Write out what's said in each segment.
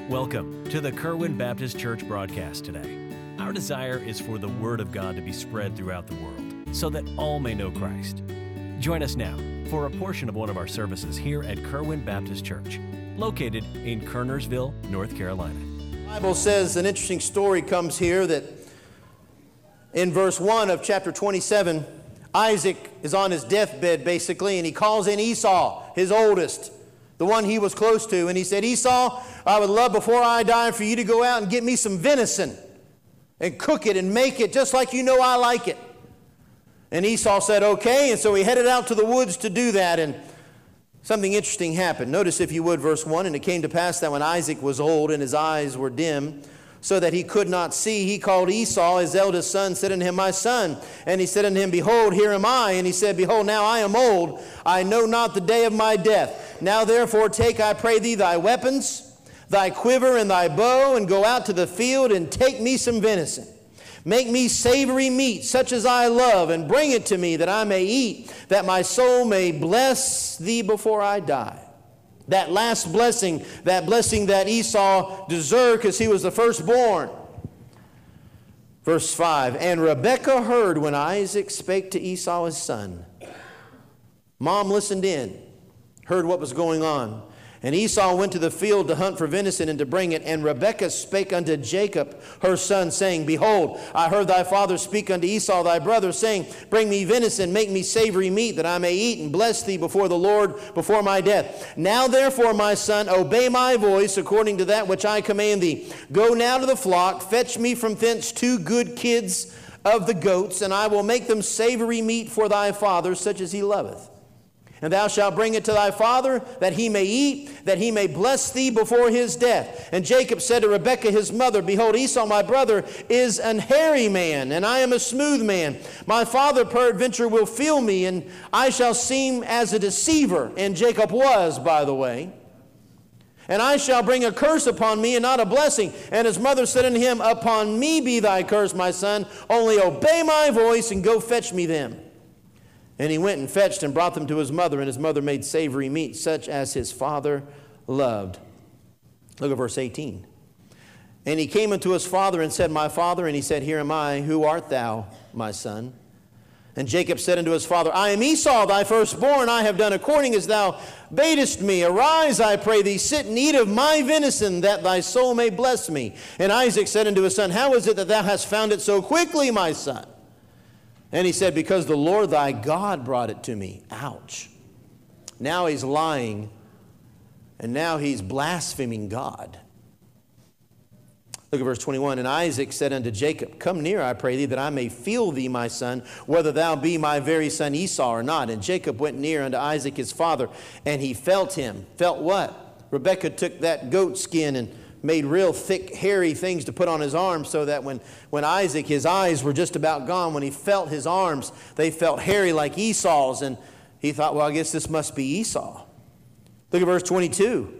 Welcome to the Kerwin Baptist Church broadcast today. Our desire is for the Word of God to be spread throughout the world so that all may know Christ. Join us now for a portion of one of our services here at Kerwin Baptist Church, located in Kernersville, North Carolina. The Bible says an interesting story comes here that in verse 1 of chapter 27, Isaac is on his deathbed basically, and he calls in Esau, his oldest, the one he was close to, and he said, Esau, I would love before I die for you to go out and get me some venison and cook it and make it just like you know I like it. And Esau said, okay, and so he headed out to the woods to do that, and something interesting happened. Notice, if you would, verse 1, and it came to pass that when Isaac was old and his eyes were dim, so that he could not see, he called Esau, his eldest son, said unto him, my son. And he said unto him, behold, here am I. And he said, behold, now I am old, I know not the day of my death. Now therefore take, I pray thee, thy weapons, thy quiver and thy bow, and go out to the field, and take me some venison. Make me savory meat, such as I love, and bring it to me, that I may eat, that my soul may bless thee before I die. That last blessing, that Esau deserved because he was the firstborn. Verse 5, and Rebekah heard when Isaac spake to Esau his son. Mom listened in, heard what was going on. And Esau went to the field to hunt for venison and to bring it. And Rebekah spake unto Jacob her son, saying, behold, I heard thy father speak unto Esau thy brother, saying, bring me venison, make me savory meat, that I may eat and bless thee before the Lord before my death. Now therefore, my son, obey my voice according to that which I command thee. Go now to the flock, fetch me from thence 2 good kids of the goats, and I will make them savory meat for thy father, such as he loveth. And thou shalt bring it to thy father, that he may eat, that he may bless thee before his death. And Jacob said to Rebekah his mother, behold, Esau my brother is an hairy man, and I am a smooth man. My father peradventure will feel me, and I shall seem as a deceiver. And Jacob was, by the way. And I shall bring a curse upon me, and not a blessing. And his mother said unto him, upon me be thy curse, my son. Only obey my voice, and go fetch me them. And he went and fetched and brought them to his mother, and his mother made savory meat, such as his father loved. Look at verse 18. And he came unto his father and said, my father. And he said, here am I. Who art thou, my son? And Jacob said unto his father, I am Esau, thy firstborn. I have done according as thou badest me. Arise, I pray thee, sit and eat of my venison, that thy soul may bless me. And Isaac said unto his son, how is it that thou hast found it so quickly, my son? And he said, because the Lord thy God brought it to me. Ouch. Now he's lying, and now he's blaspheming God. Look at verse 21. And Isaac said unto Jacob, come near, I pray thee, that I may feel thee, my son, whether thou be my very son Esau or not. And Jacob went near unto Isaac his father, and he felt him. Felt what? Rebekah took that goat skin and made real thick, hairy things to put on his arms, so that when Isaac, his eyes were just about gone, when he felt his arms, they felt hairy like Esau's, and he thought, well, I guess this must be Esau. Look at verse 22.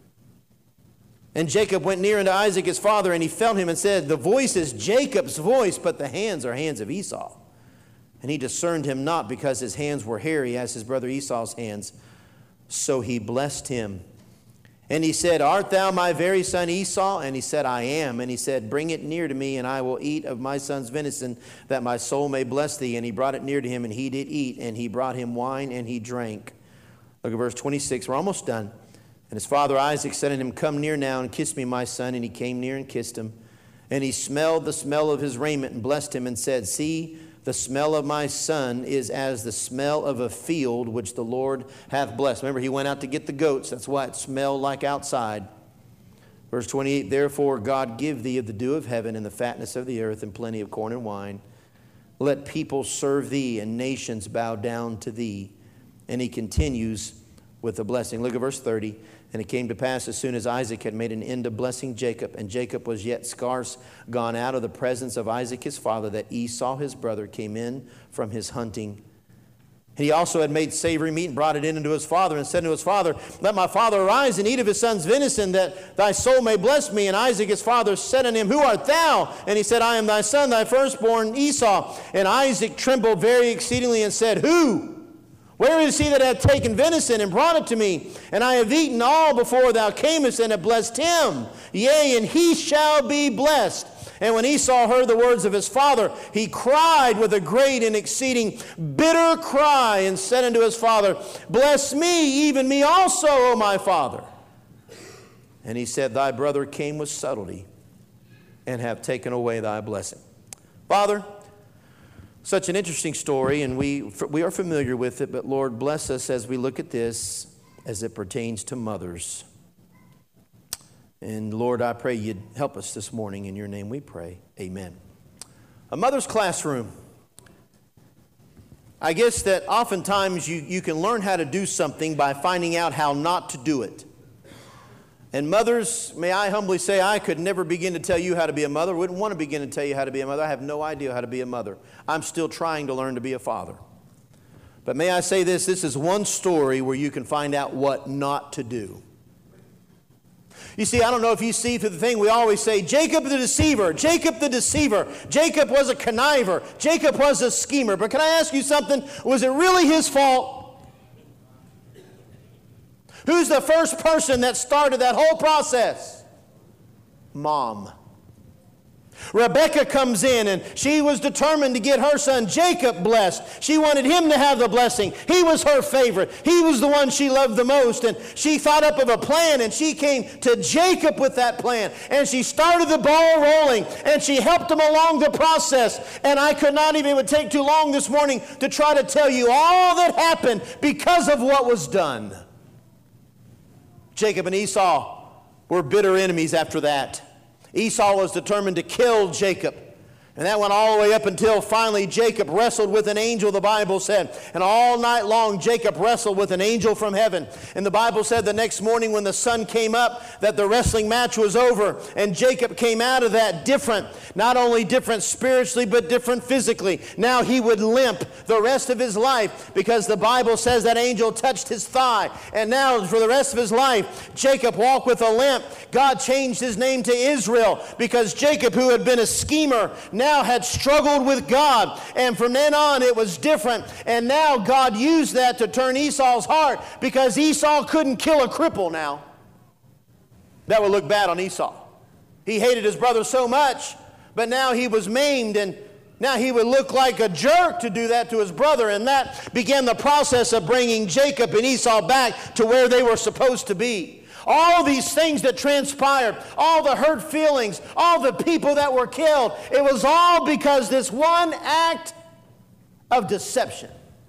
And Jacob went near unto Isaac his father, and he felt him and said, the voice is Jacob's voice, but the hands are hands of Esau. And he discerned him not, because his hands were hairy as his brother Esau's hands. So he blessed him. And he said, art thou my very son Esau? And he said, I am. And he said, bring it near to me, and I will eat of my son's venison, that my soul may bless thee. And he brought it near to him, and he did eat. And he brought him wine, and he drank. Look at verse 26. We're almost done. And his father Isaac said unto him, come near now, and kiss me, my son. And he came near and kissed him. And he smelled the smell of his raiment, and blessed him, and said, see, the smell of my son is as the smell of a field which the Lord hath blessed. Remember, he went out to get the goats. That's why it smelled like outside. Verse 28, therefore God give thee of the dew of heaven and the fatness of the earth and plenty of corn and wine. Let people serve thee and nations bow down to thee. And he continues with a blessing. Look at verse 30. And it came to pass, as soon as Isaac had made an end of blessing Jacob, and Jacob was yet scarce gone out of the presence of Isaac his father, that Esau his brother came in from his hunting. He also had made savory meat and brought it in unto his father, and said to his father, let my father arise and eat of his son's venison, that thy soul may bless me. And Isaac his father said unto him, who art thou? And he said, I am thy son, thy firstborn Esau. And Isaac trembled very exceedingly and said, who? Where is he that hath taken venison and brought it to me? And I have eaten all before thou camest, and have blessed him. Yea, and he shall be blessed. And when Esau heard the words of his father, he cried with a great and exceeding bitter cry, and said unto his father, Bless me, even me also, O my father. And he said, Thy brother came with subtlety, and have taken away thy blessing. Father, such an interesting story, and we are familiar with it, but Lord, bless us as we look at this as it pertains to mothers. And Lord, I pray you'd help us this morning. In your name we pray. Amen. A mother's classroom. I guess that oftentimes you can learn how to do something by finding out how not to do it. And mothers, may I humbly say, I could never begin to tell you how to be a mother. Wouldn't want to begin to tell you how to be a mother. I have no idea how to be a mother. I'm still trying to learn to be a father. But may I say this is one story where you can find out what not to do. You see, I don't know if you see through the thing, we always say, Jacob the deceiver, Jacob the deceiver. Jacob was a conniver. Jacob was a schemer. But can I ask you something? Was it really his fault? Who's the first person that started that whole process? Mom. Rebecca comes in, and she was determined to get her son Jacob blessed. She wanted him to have the blessing. He was her favorite. He was the one she loved the most. And she thought up of a plan, and she came to Jacob with that plan. And she started the ball rolling, and she helped him along the process. And I could not even, it would take too long this morning to try to tell you all that happened because of what was done. Jacob and Esau were bitter enemies after that. Esau was determined to kill Jacob. And that went all the way up until finally Jacob wrestled with an angel, the Bible said. And all night long Jacob wrestled with an angel from heaven. And the Bible said the next morning when the sun came up that the wrestling match was over. And Jacob came out of that different, not only different spiritually, but different physically. Now he would limp the rest of his life because the Bible says that angel touched his thigh. And now for the rest of his life, Jacob walked with a limp. God changed his name to Israel because Jacob, who had been a schemer, now had struggled with God. And from then on it was different. And now God used that to turn Esau's heart because Esau couldn't kill a cripple now. That would look bad on Esau. He hated his brother so much, but now he was maimed, and now he would look like a jerk to do that to his brother. And that began the process of bringing Jacob and Esau back to where they were supposed to be. All these things that transpired, all the hurt feelings, all the people that were killed, it was all because this one act of deception.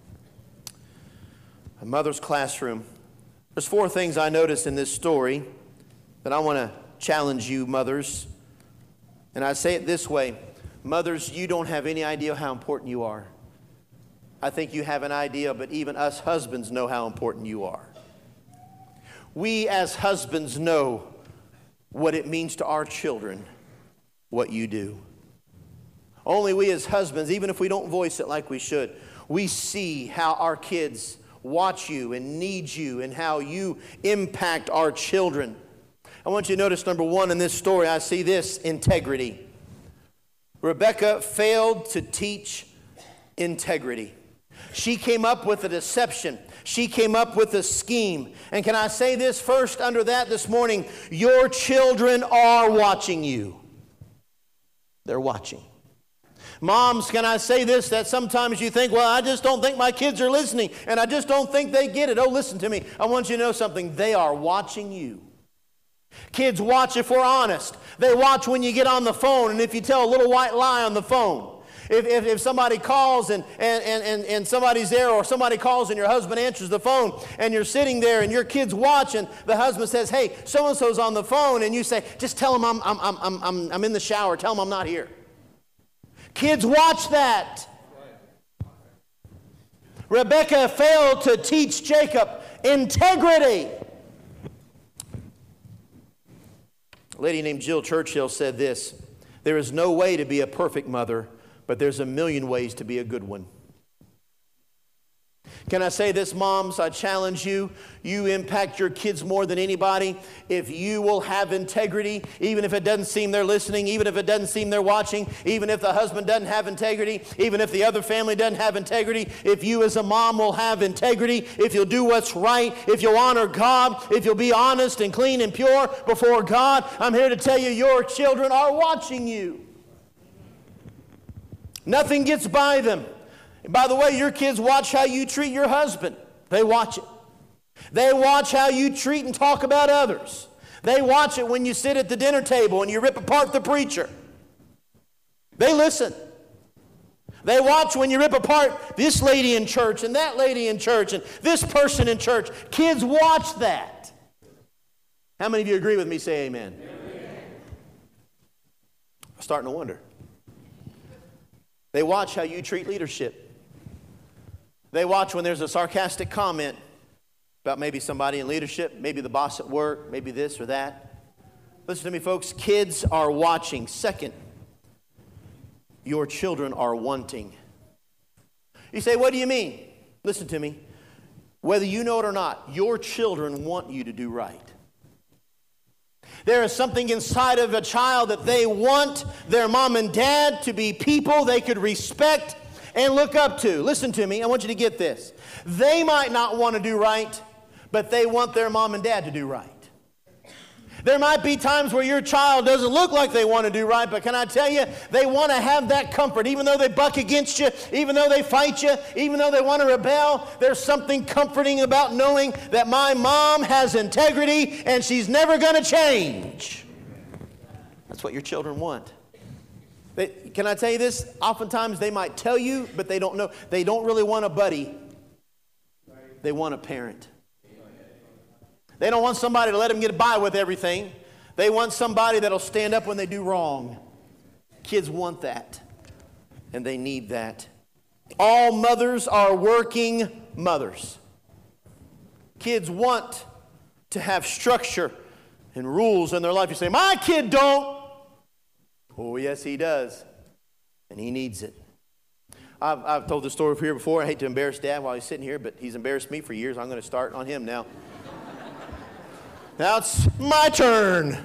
A mother's classroom. There's 4 things I noticed in this story that I want to challenge you, mothers. And I say it this way. Mothers, you don't have any idea how important you are. I think you have an idea, but even us husbands know how important you are. We as husbands know what it means to our children, what you do. Only we as husbands, even if we don't voice it like we should, we see how our kids watch you and need you and how you impact our children. I want you to notice, number 1, in this story, I see this: integrity. Rebecca failed to teach integrity. She came up with a deception. She came up with a scheme. And can I say this first under that this morning? Your children are watching you. They're watching. Moms, can I say this, that sometimes you think, well, I just don't think my kids are listening, and I just don't think they get it. Oh, listen to me. I want you to know something. They are watching you. Kids watch if we're honest. They watch when you get on the phone, and if you tell a little white lie on the phone. If somebody calls and somebody's there, or somebody calls and your husband answers the phone and you're sitting there and your kid's watching, the husband says, hey, so-and-so's on the phone, and you say, just tell him I'm in the shower. Tell him I'm not here. Kids watch that. Rebecca failed to teach Jacob integrity. A lady named Jill Churchill said this: there is no way to be a perfect mother, but there's a million ways to be a good one. Can I say this, moms? I challenge you. You impact your kids more than anybody if you will have integrity, even if it doesn't seem they're listening, even if it doesn't seem they're watching, even if the husband doesn't have integrity, even if the other family doesn't have integrity. If you as a mom will have integrity, if you'll do what's right, if you'll honor God, if you'll be honest and clean and pure before God, I'm here to tell you your children are watching you. Nothing gets by them. And by the way, your kids watch how you treat your husband. They watch it. They watch how you treat and talk about others. They watch it when you sit at the dinner table and you rip apart the preacher. They listen. They watch when you rip apart this lady in church and that lady in church and this person in church. Kids watch that. How many of you agree with me? Say amen. Amen. I'm starting to wonder. They watch how you treat leadership. They watch when there's a sarcastic comment about maybe somebody in leadership, maybe the boss at work, maybe this or that. Listen to me, folks. Kids are watching. Second, your children are wanting. You say, what do you mean? Listen to me. Whether you know it or not, your children want you to do right. There is something inside of a child that they want their mom and dad to be people they could respect and look up to. Listen to me. I want you to get this. They might not want to do right, but they want their mom and dad to do right. There might be times where your child doesn't look like they want to do right, but can I tell you, they want to have that comfort. Even though they buck against you, even though they fight you, even though they want to rebel, there's something comforting about knowing that my mom has integrity and she's never going to change. That's what your children want. Can I tell you this? Oftentimes they might tell you, but they don't know. They don't really want a buddy. They want a parent. They don't want somebody to let them get by with everything. They want somebody that'll stand up when they do wrong. Kids want that, and they need that. All mothers are working mothers. Kids want to have structure and rules in their life. You say, my kid don't. Oh, yes, he does, and he needs it. I've told this story here before. I hate to embarrass Dad while he's sitting here, but he's embarrassed me for years. I'm going to start on him now. Now it's my turn.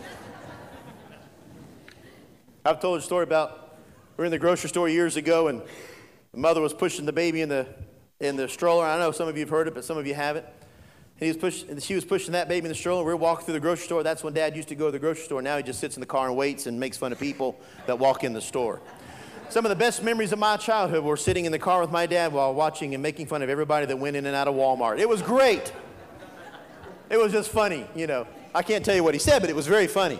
I've told a story about we were in the grocery store years ago, and the mother was pushing the baby in the stroller. I know some of you have heard it, but some of you haven't. And she was pushing that baby in the stroller. We were walking through the grocery store. That's when Dad used to go to the grocery store. Now he just sits in the car and waits and makes fun of people that walk in the store. Some of the best memories of my childhood were sitting in the car with my dad while watching and making fun of everybody that went in and out of Walmart. It was great. It was just funny, you know. I can't tell you what he said, but it was very funny.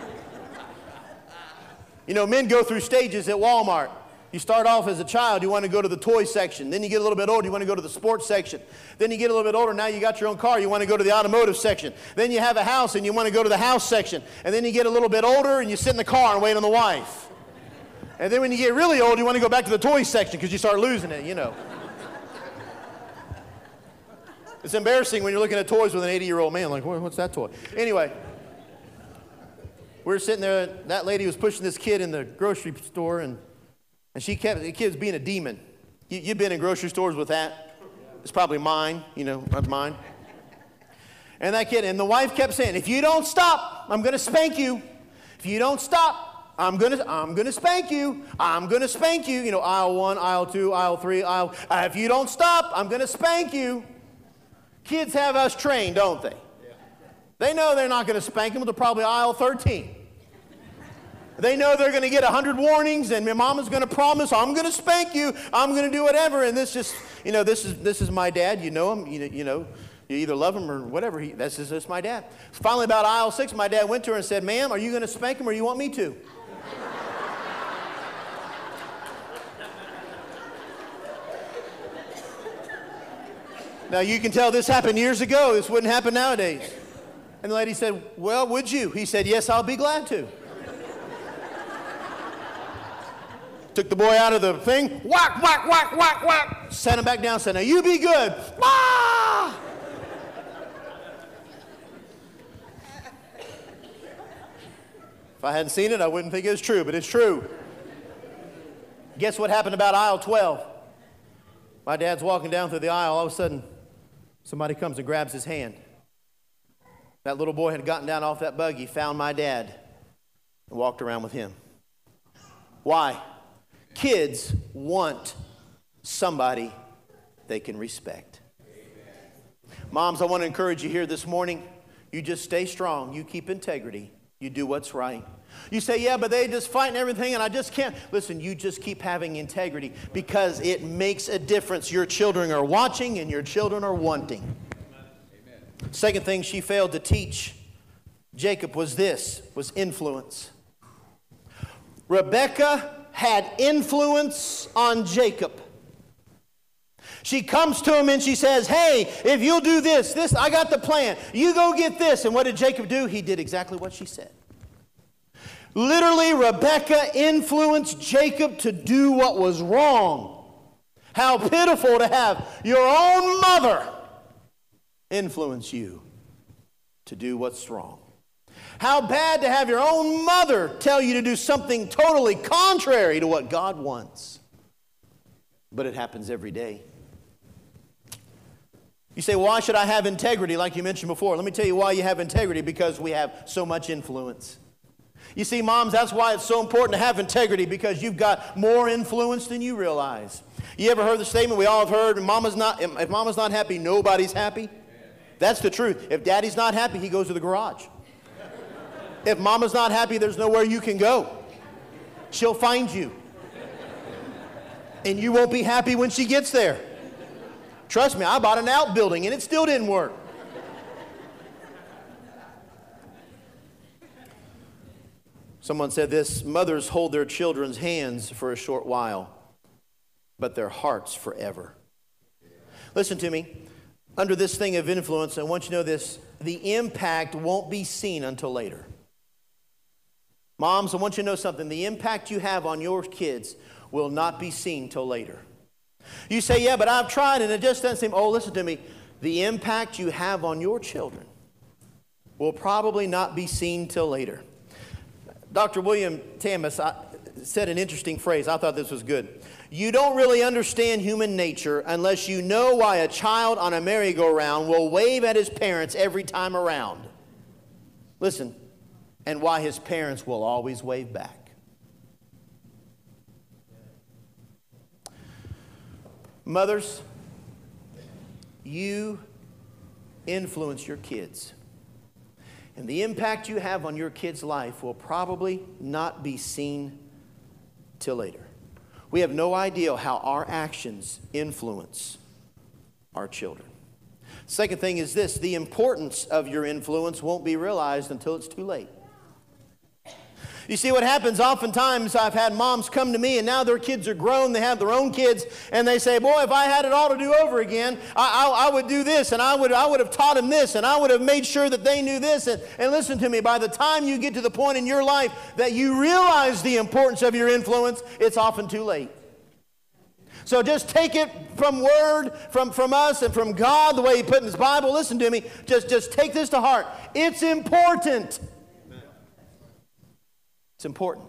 You know, men go through stages at Walmart. You start off as a child, you want to go to the toy section. Then you get a little bit older, you want to go to the sports section. Then you get a little bit older, now you got your own car, you want to go to the automotive section. Then you have a house and you want to go to the house section. And then you get a little bit older and you sit in the car and wait on the wife. And then when you get really old, you want to go back to the toy section because you start losing it, you know. It's embarrassing when you're looking at toys with an 80-year-old man, like, what's that toy? Anyway, we were sitting there, that lady was pushing this kid in the grocery store, and she kept, the kid's being a demon. You've been in grocery stores with that. It's probably mine, you know, not mine. And that kid, and the wife kept saying, if you don't stop, I'm going to spank you. If you don't stop, I'm going to spank you. I'm going to spank you. You know, aisle 1, aisle 2, aisle 3, if you don't stop, I'm going to spank you. Kids have us trained, don't they? Yeah. They know they're not going to spank them until probably aisle 13. They know they're going to get 100 warnings, and their mama's going to promise, I'm going to spank you, I'm going to do whatever. And this just, you know, this is my dad. You know him. You know, you either love him or whatever. This is my dad. Finally, about aisle 6, my dad went to her and said, ma'am, are you going to spank him or you want me to? Now, you can tell this happened years ago. This wouldn't happen nowadays. And the lady said, well, would you? He said, yes, I'll be glad to. Took the boy out of the thing, whack, whack, whack, whack, whack, sat him back down, said, now you be good. Ah! If I hadn't seen it, I wouldn't think it was true, but it's true. Guess what happened about aisle 12? My dad's walking down through the aisle. All of a sudden, somebody comes and grabs his hand. That little boy had gotten down off that buggy, found my dad, and walked around with him. Why? Kids want somebody they can respect. Moms, I want to encourage you here this morning. You just stay strong. You keep integrity. You do what's right. You say, yeah, but they just fight and everything, and I just can't. Listen, you just keep having integrity because it makes a difference. Your children are watching and your children are wanting. Amen. Second thing she failed to teach Jacob was influence. Rebekah had influence on Jacob. She comes to him and she says, hey, if you'll do this, I got the plan. You go get this. And what did Jacob do? He did exactly what she said. Literally, Rebekah influenced Jacob to do what was wrong. How pitiful to have your own mother influence you to do what's wrong. How bad to have your own mother tell you to do something totally contrary to what God wants. But it happens every day. You say, why should I have integrity like you mentioned before? Let me tell you why you have integrity, because we have so much influence. You see, moms, that's why it's so important to have integrity, because you've got more influence than you realize. You ever heard the statement we all have heard, if mama's not happy, nobody's happy? That's the truth. If daddy's not happy, he goes to the garage. If mama's not happy, there's nowhere you can go. She'll find you. And you won't be happy when she gets there. Trust me, I bought an outbuilding and it still didn't work. Someone said this: mothers hold their children's hands for a short while, but their hearts forever. Listen to me. Under this thing of influence, I want you to know this: the impact won't be seen until later. Moms, I want you to know something. The impact you have on your kids will not be seen till later. You say, yeah, but I've tried and it just doesn't seem. Oh, listen to me. The impact you have on your children will probably not be seen till later. Dr. William Thomas said an interesting phrase. I thought this was good. You don't really understand human nature unless you know why a child on a merry-go-round will wave at his parents every time around. Listen, and why his parents will always wave back. Mothers, you influence your kids. And the impact you have on your kid's life will probably not be seen till later. We have no idea how our actions influence our children. Second thing is this: the importance of your influence won't be realized until it's too late. You see, what happens oftentimes, I've had moms come to me and now their kids are grown, they have their own kids, and they say, boy, if I had it all to do over again, I would do this, and I would have taught them this, and I would have made sure that they knew this. And listen to me, by the time you get to the point in your life that you realize the importance of your influence, it's often too late. So just take it from word, from us and from God, the way He put in His Bible. Listen to me, just take this to heart. It's important. It's important.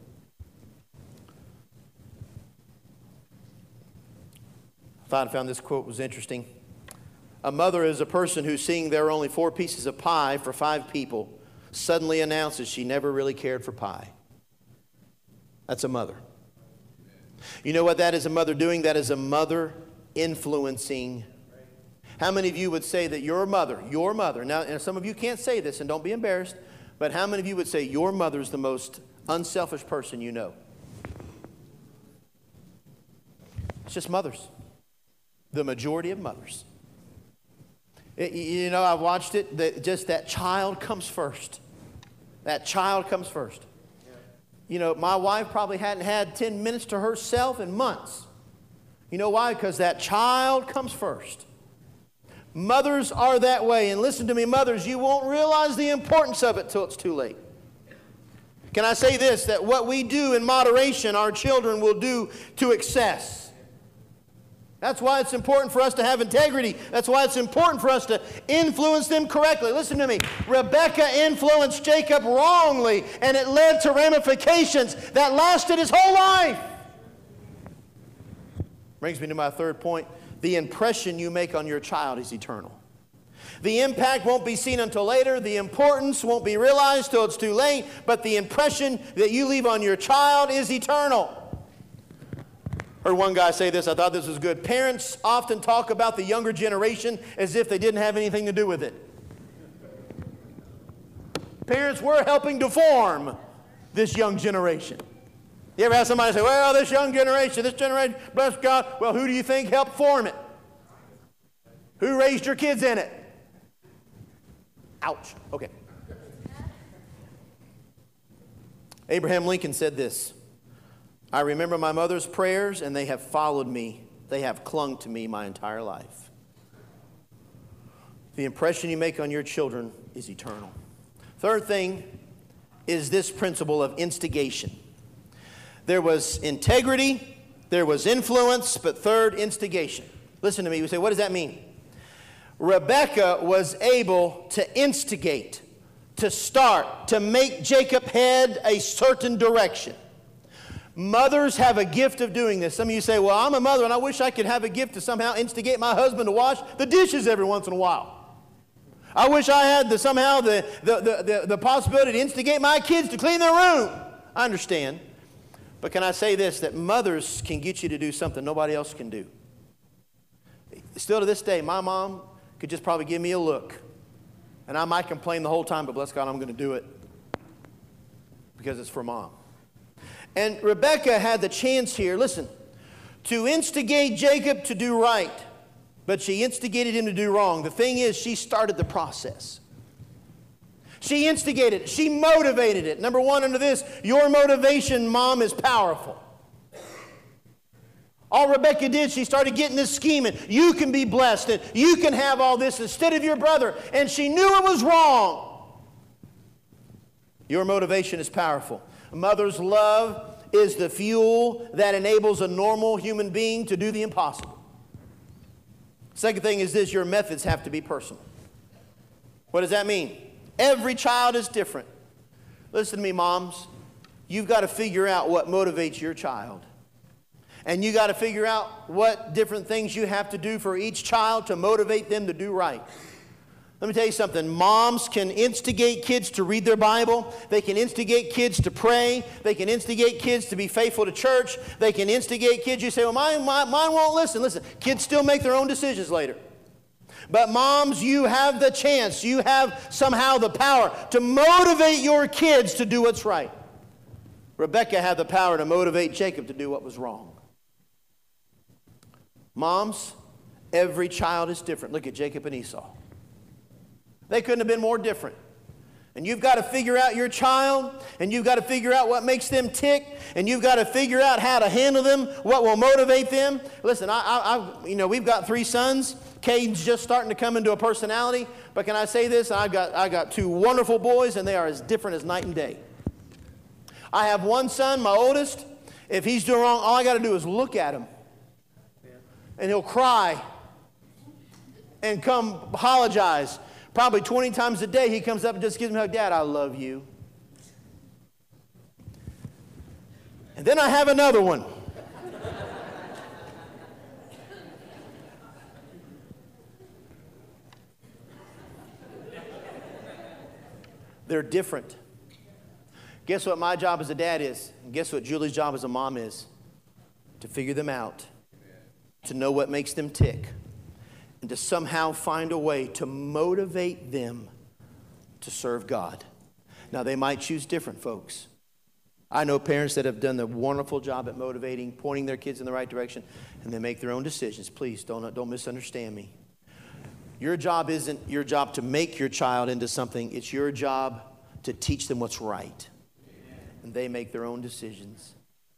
I found this quote was interesting. A mother is a person who, seeing there are only 4 pieces of pie for 5 people, suddenly announces she never really cared for pie. That's a mother. You know what that is a mother doing? That is a mother influencing. How many of you would say that your mother, now, and some of you can't say this and don't be embarrassed, but how many of you would say your mother is the most unselfish person you know? It's just mothers. The majority of mothers. You know, I've watched it, that child comes first. That child comes first. You know, my wife probably hadn't had 10 minutes to herself in months. You know why? Because that child comes first. Mothers are that way. And listen to me, mothers, you won't realize the importance of it till it's too late. Can I say this? That what we do in moderation, our children will do to excess. That's why it's important for us to have integrity. That's why it's important for us to influence them correctly. Listen to me. Rebekah influenced Jacob wrongly, and it led to ramifications that lasted his whole life. Brings me to my third point. the impression you make on your child is eternal. The impact won't be seen until later. The importance won't be realized till it's too late. But the impression that you leave on your child is eternal. Heard one guy say this. I thought this was good. Parents often talk about the younger generation as if they didn't have anything to do with it. Parents, we're helping to form this young generation. You ever have somebody say, well, this generation, bless God. Well, who do you think helped form it? Who raised your kids in it? Ouch. Okay. Abraham Lincoln said this. I remember my mother's prayers, and they have followed me. They have clung to me my entire life. The impression you make on your children is eternal. Third thing is this principle of instigation. There was integrity, there was influence, but third, instigation. Listen to me. You say, what does that mean? Rebekah was able to instigate, to start, to make Jacob head a certain direction. Mothers have a gift of doing this. Some of you say, well, I'm a mother and I wish I could have a gift to somehow instigate my husband to wash the dishes every once in a while. I wish I had the possibility to instigate my kids to clean their room. I understand. But can I say this, that mothers can get you to do something nobody else can do. Still to this day, my mom could just probably give me a look. And I might complain the whole time, but bless God, I'm going to do it. Because it's for Mom. And Rebekah had the chance here, listen, to instigate Jacob to do right. But she instigated him to do wrong. The thing is, she started the process. She instigated it. She motivated it. Number one, under this, your motivation, Mom, is powerful. All Rebekah did, she started getting this scheming. You can be blessed and you can have all this instead of your brother. And she knew it was wrong. Your motivation is powerful. A mother's love is the fuel that enables a normal human being to do the impossible. Second thing is this, your methods have to be personal. What does that mean? Every child is different. Listen to me, moms. You've got to figure out what motivates your child. And you got to figure out what different things you have to do for each child to motivate them to do right. Let me tell you something. Moms can instigate kids to read their Bible. They can instigate kids to pray. They can instigate kids to be faithful to church. They can instigate kids. You say, well, mine won't listen. Listen, kids still make their own decisions later. But moms, you have the chance. You have somehow the power to motivate your kids to do what's right. Rebekah had the power to motivate Jacob to do what was wrong. Moms, every child is different. Look at Jacob and Esau. They couldn't have been more different. And you've got to figure out your child, and you've got to figure out what makes them tick, and you've got to figure out how to handle them, what will motivate them. Listen, we've got 3 sons. Caden's just starting to come into a personality. But can I say this? I got 2 wonderful boys, and they are as different as night and day. I have one son, my oldest. If he's doing wrong, all I got to do is look at him. And he'll cry and come apologize. Probably 20 times a day, he comes up and just gives me a hug. Dad, I love you. And then I have another one. They're different. Guess what my job as a dad is? And guess what Julie's job as a mom is? To figure them out. To know what makes them tick. And to somehow find a way to motivate them to serve God. Now, they might choose different, folks. I know parents that have done a wonderful job at motivating, pointing their kids in the right direction, and they make their own decisions. Please, don't misunderstand me. Your job isn't your job to make your child into something. It's your job to teach them what's right. And they make their own decisions.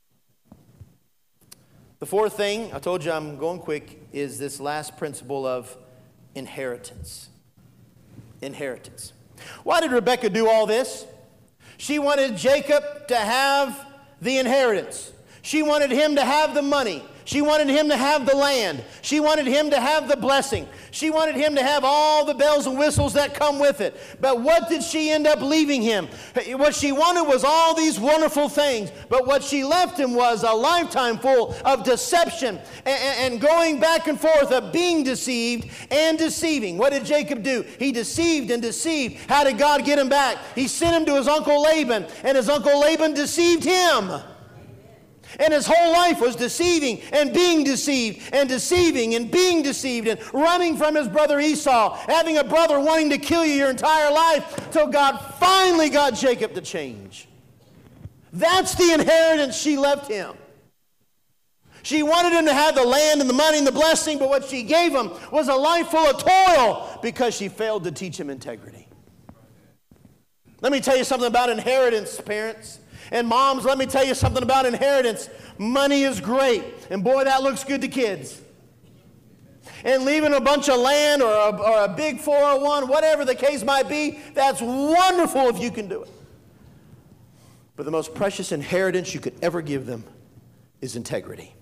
The fourth thing, I told you I'm going quick, is this last principle of inheritance. Inheritance. Why did Rebekah do all this? She wanted Jacob to have the inheritance. She wanted him to have the money. She wanted him to have the land. She wanted him to have the blessing. She wanted him to have all the bells and whistles that come with it. But what did she end up leaving him? What she wanted was all these wonderful things. But what she left him was a lifetime full of deception and going back and forth of being deceived and deceiving. What did Jacob do? He deceived and deceived. How did God get him back? He sent him to his uncle Laban, and his uncle Laban deceived him. And his whole life was deceiving and being deceived and deceiving and being deceived and running from his brother Esau, having a brother wanting to kill you your entire life, till God finally got Jacob to change. That's the inheritance she left him. She wanted him to have the land and the money and the blessing, but what she gave him was a life full of toil because she failed to teach him integrity. Let me tell you something about inheritance, parents. And moms, let me tell you something about inheritance. Money is great, and boy, that looks good to kids. And leaving a bunch of land or a big 401, whatever the case might be, that's wonderful if you can do it. But the most precious inheritance you could ever give them is integrity.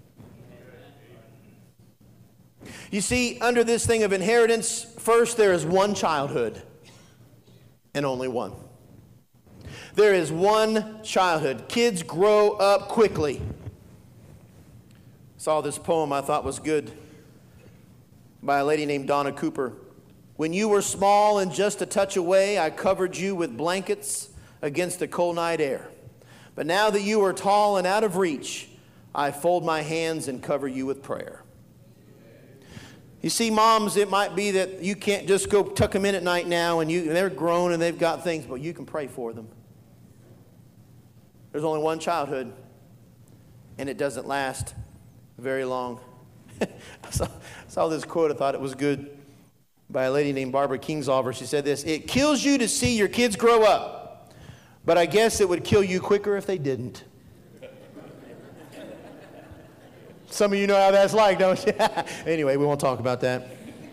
You see, under this thing of inheritance, first there is one childhood, and only one. There is one childhood. Kids grow up quickly. Saw this poem I thought was good by a lady named Donna Cooper. When you were small and just a touch away, I covered you with blankets against the cold night air. But now that you are tall and out of reach, I fold my hands and cover you with prayer. You see, moms, it might be that you can't just go tuck them in at night now, and they're grown and they've got things, but you can pray for them. There's only one childhood, and it doesn't last very long. I saw this quote, I thought it was good, by a lady named Barbara Kingsolver. She said this: "It kills you to see your kids grow up, but I guess it would kill you quicker if they didn't." Some of you know how that's like, don't you? Anyway, we won't talk about that.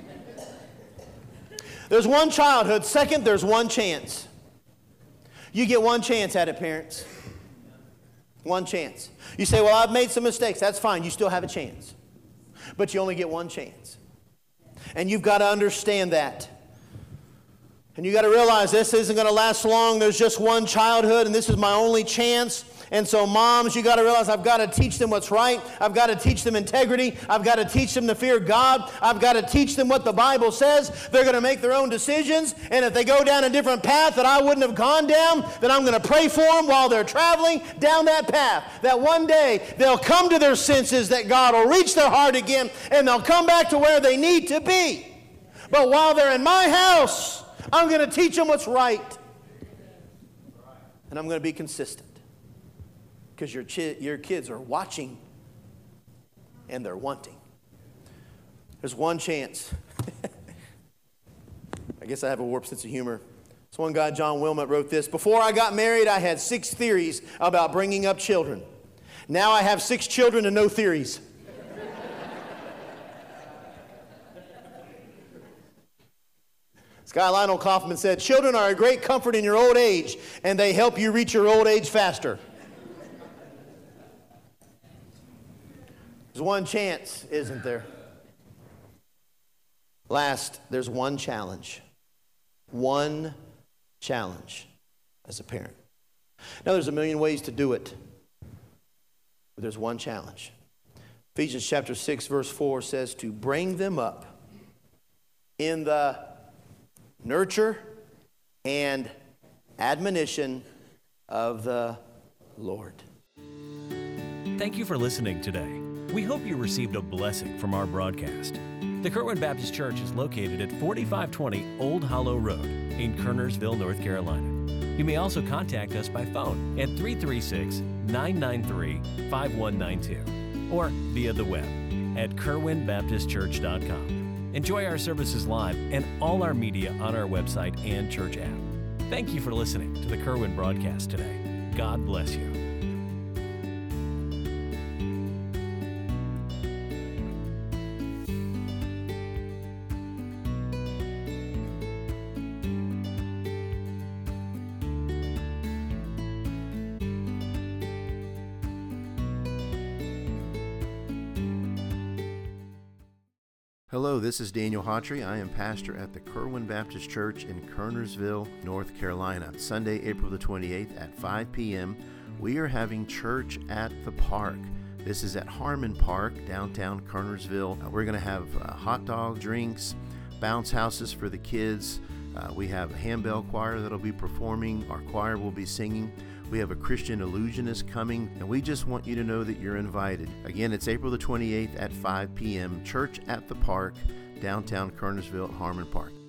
There's one childhood. Second, there's one chance. You get one chance at it, parents. One chance. You say, well, I've made some mistakes. That's fine. You still have a chance. But you only get one chance. And you've got to understand that. And you've got to realize this isn't going to last long. There's just one childhood, and this is my only chance. And so moms, you got to realize I've got to teach them what's right. I've got to teach them integrity. I've got to teach them to fear God. I've got to teach them what the Bible says. They're going to make their own decisions. And if they go down a different path that I wouldn't have gone down, then I'm going to pray for them while they're traveling down that path. That one day they'll come to their senses, that God will reach their heart again, and they'll come back to where they need to be. But while they're in my house, I'm going to teach them what's right. And I'm going to be consistent. Because your kids are watching and they're wanting. There's one chance. I guess I have a warped sense of humor. This one guy, John Wilmot, wrote this: "Before I got married, I had 6 theories about bringing up children. Now I have 6 children and no theories." This guy, Lionel Kaufman, said, "Children are a great comfort in your old age, and they help you reach your old age faster." There's one chance, isn't there? Last, there's one challenge. One challenge as a parent. Now, there's a million ways to do it, but there's one challenge. Ephesians chapter 6, verse 4 says to bring them up in the nurture and admonition of the Lord. Thank you for listening today. We hope you received a blessing from our broadcast. The Kerwin Baptist Church is located at 4520 Old Hollow Road in Kernersville, North Carolina. You may also contact us by phone at 336-993-5192 or via the web at kerwinbaptistchurch.com. Enjoy our services live and all our media on our website and church app. Thank you for listening to the Kerwin broadcast today. God bless you. Hello, this is Daniel Hawtrey. I am pastor at the Kerwin Baptist Church in Kernersville, North Carolina. Sunday, April the 28th at 5 p.m., we are having church at the park. This is at Harmon Park, downtown Kernersville. We're going to have hot dog, drinks, bounce houses for the kids. We have a handbell choir that'll be performing. Our choir will be singing. We have a Christian illusionist coming, and we just want you to know that you're invited. Again, it's April the 28th at 5 p.m., Church at the Park, downtown Kernersville at Harmon Park.